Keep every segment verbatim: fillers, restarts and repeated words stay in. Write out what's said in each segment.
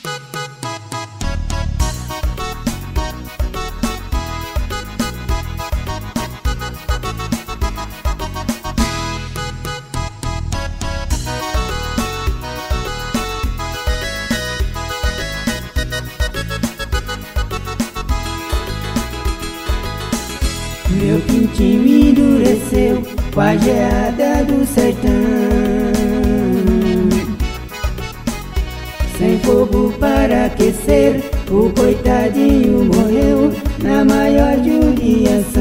Meu pintinho endureceu com a geada do sertão. Sem fogo para aquecer, o coitadinho morreu na maior judiação.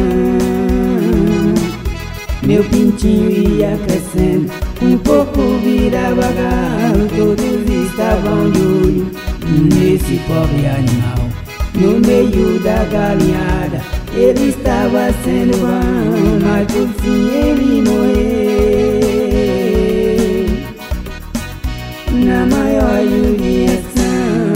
Meu pintinho ia crescendo, um pouco virava galo, todos estavam de olho nesse pobre animal. No meio da galinhada ele estava sendo vão, mas por fim ele morreu na maior judiação.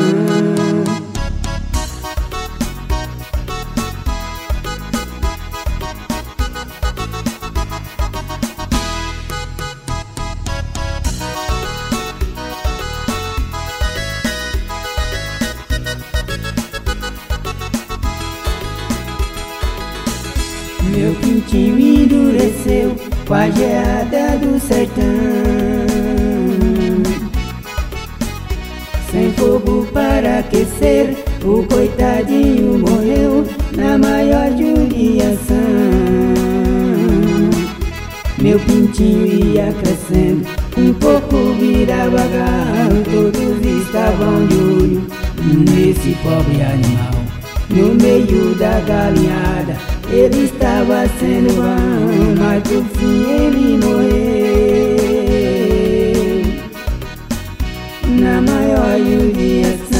Meu pintinho endureceu com a geada do sertão. Sem fogo para aquecer, o coitadinho morreu na maior judiação. Meu pintinho ia crescendo, um pouco virava galo, todos estavam de olho nesse pobre animal. No meio da galinhada ele estava sendo vão, mas por fim ele morreu na maior judiação.